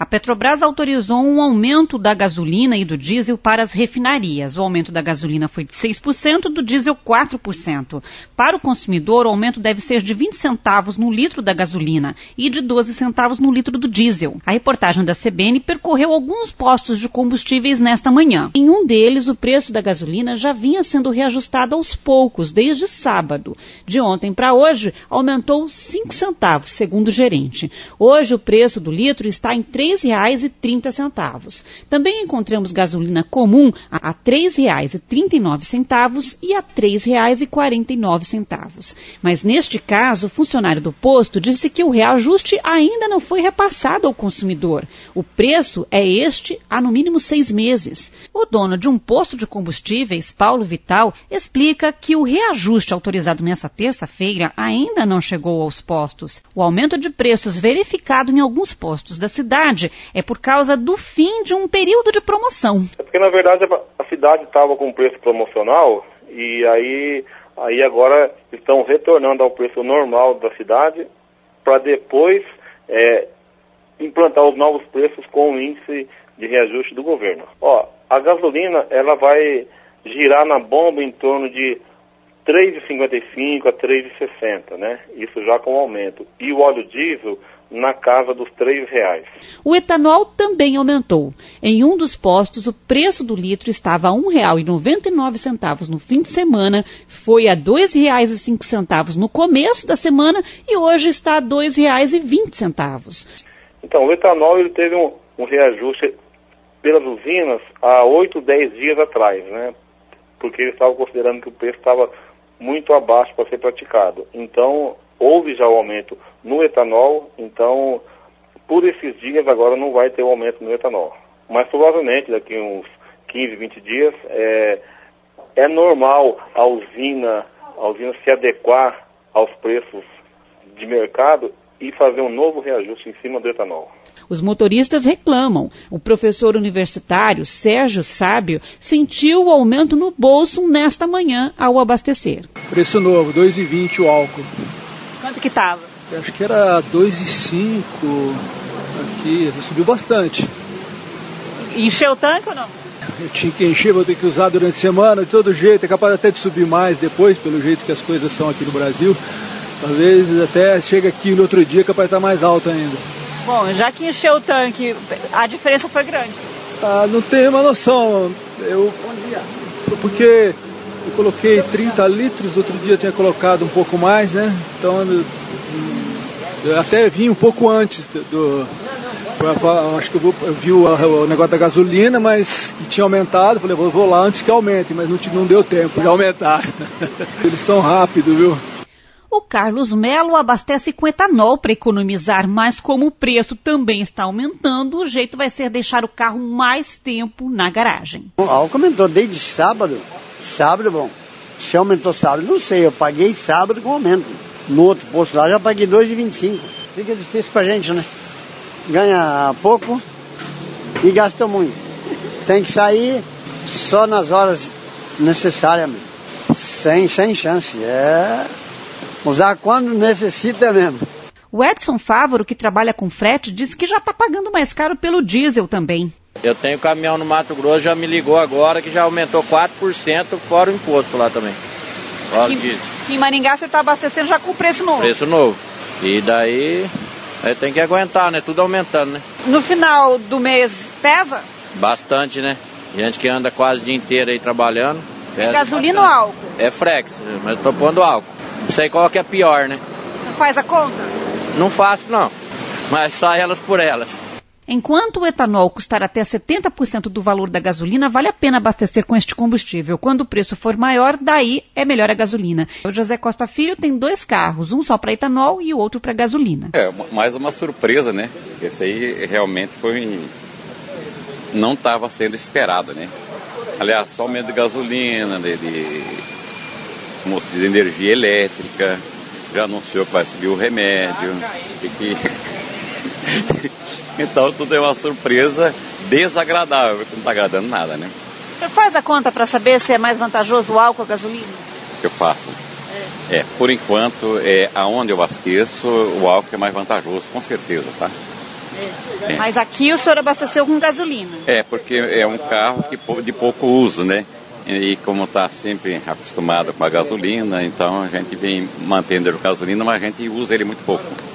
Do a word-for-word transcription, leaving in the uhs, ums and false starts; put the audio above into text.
A Petrobras autorizou um aumento da gasolina e do diesel para as refinarias. O aumento da gasolina foi de seis por cento, do diesel quatro por cento. Para o consumidor, o aumento deve ser de vinte centavos no litro da gasolina e de doze centavos no litro do diesel. A reportagem da C B N percorreu alguns postos de combustíveis nesta manhã. Em um deles, o preço da gasolina já vinha sendo reajustado aos poucos, desde sábado. De ontem para hoje, aumentou cinco centavos, segundo o gerente. Hoje, o preço do litro está em três reais e trinta centavos. Também encontramos gasolina comum a três reais e trinta e nove centavos e a três reais e quarenta e nove centavos. Mas neste caso, o funcionário do posto disse que o reajuste ainda não foi repassado ao consumidor. O preço é este há no mínimo seis meses. O dono de um posto de combustíveis, Paulo Vital, explica que o reajuste autorizado nessa terça-feira ainda não chegou aos postos. O aumento de preços verificado em alguns postos da cidade é por causa do fim de um período de promoção. É porque, na verdade, a cidade estava com preço promocional e aí, aí agora estão retornando ao preço normal da cidade para depois é, implantar os novos preços com o índice de reajuste do governo. Ó, a gasolina ela vai girar na bomba em torno de três reais e cinquenta e cinco a três reais e sessenta, né? Isso já com aumento. E o óleo diesel na casa dos três reais. O etanol também aumentou. Em um dos postos, o preço do litro estava a um real e noventa e nove centavos no fim de semana, foi a dois reais e cinco centavos no começo da semana e hoje está a dois reais e vinte centavos. Então, o etanol ele teve um, um reajuste pelas usinas há oito, dez dias atrás, né? Porque eles estavam considerando que o preço estava muito abaixo para ser praticado. Então, houve já o aumento no etanol, então, por esses dias agora não vai ter o aumento no etanol. Mas provavelmente daqui uns quinze, vinte dias é, é normal a usina, a usina se adequar aos preços de mercado e fazer um novo reajuste em cima do etanol. Os motoristas reclamam. O professor universitário Sérgio Sábio sentiu o aumento no bolso nesta manhã ao abastecer. Preço novo, dois reais e vinte centavos o álcool. Quanto que estava? Acho que era dois reais e cinco centavos aqui, subiu bastante. Encheu o tanque ou não? Eu tinha que encher, vou ter que usar durante a semana, de todo jeito, é capaz até de subir mais depois, pelo jeito que as coisas são aqui no Brasil. Talvez até chega aqui no outro dia, capaz de estar mais alto ainda. Bom, já que encheu o tanque, a diferença foi grande? Ah, não tenho uma noção. Eu, porque eu coloquei trinta litros, outro dia eu tinha colocado um pouco mais, né? Então eu, eu até vim um pouco antes do... do eu, acho que eu, vou, eu vi o, o negócio da gasolina, mas que tinha aumentado. Falei, vou, vou lá antes que aumente, mas não, não deu tempo de aumentar. Eles são rápidos, viu? O Carlos Melo abastece com etanol para economizar, mas como o preço também está aumentando, o jeito vai ser deixar o carro mais tempo na garagem. O álcool aumentou desde sábado. Sábado, bom, se aumentou sábado, não sei, eu paguei sábado com aumento. No outro posto lá já paguei dois reais e vinte e cinco centavos. Fica difícil pra gente, né? Ganha pouco e gasta muito. Tem que sair só nas horas necessárias, sem, sem chance. É... usar quando necessita mesmo. O Edson Fávoro, que trabalha com frete, disse que já está pagando mais caro pelo diesel também. Eu tenho caminhão no Mato Grosso, já me ligou agora que já aumentou quatro por cento fora o imposto lá também. Fora o diesel. Em Maringá você está abastecendo já com preço novo? Preço novo. E daí, aí tem que aguentar, né? Tudo aumentando, né? No final do mês pesa? Bastante, né? Gente que anda quase o dia inteiro aí trabalhando. É gasolina ou álcool? É frex, mas estou pondo álcool. Não sei qual que é pior, né? Não faz a conta? Não faço, não. Mas sai elas por elas. Enquanto o etanol custar até setenta por cento do valor da gasolina, vale a pena abastecer com este combustível. Quando o preço for maior, daí é melhor a gasolina. O José Costa Filho tem dois carros, um só para etanol e o outro para gasolina. É, mais uma surpresa, né? Esse aí realmente foi... não estava sendo esperado, né? Aliás, só aumento de gasolina, de... de... moço de energia elétrica, já anunciou que vai subir o remédio. E que... então tudo é uma surpresa desagradável, que não está agradando nada, né? O senhor faz a conta para saber se é mais vantajoso o álcool ou a gasolina? Eu faço. É, é por enquanto, é, aonde eu abasteço, o álcool é mais vantajoso, com certeza, tá? É. Mas aqui o senhor abasteceu com gasolina? É, porque é um carro que, de pouco uso, né? E como está sempre acostumado com a gasolina, então a gente vem mantendo a gasolina, mas a gente usa ele muito pouco.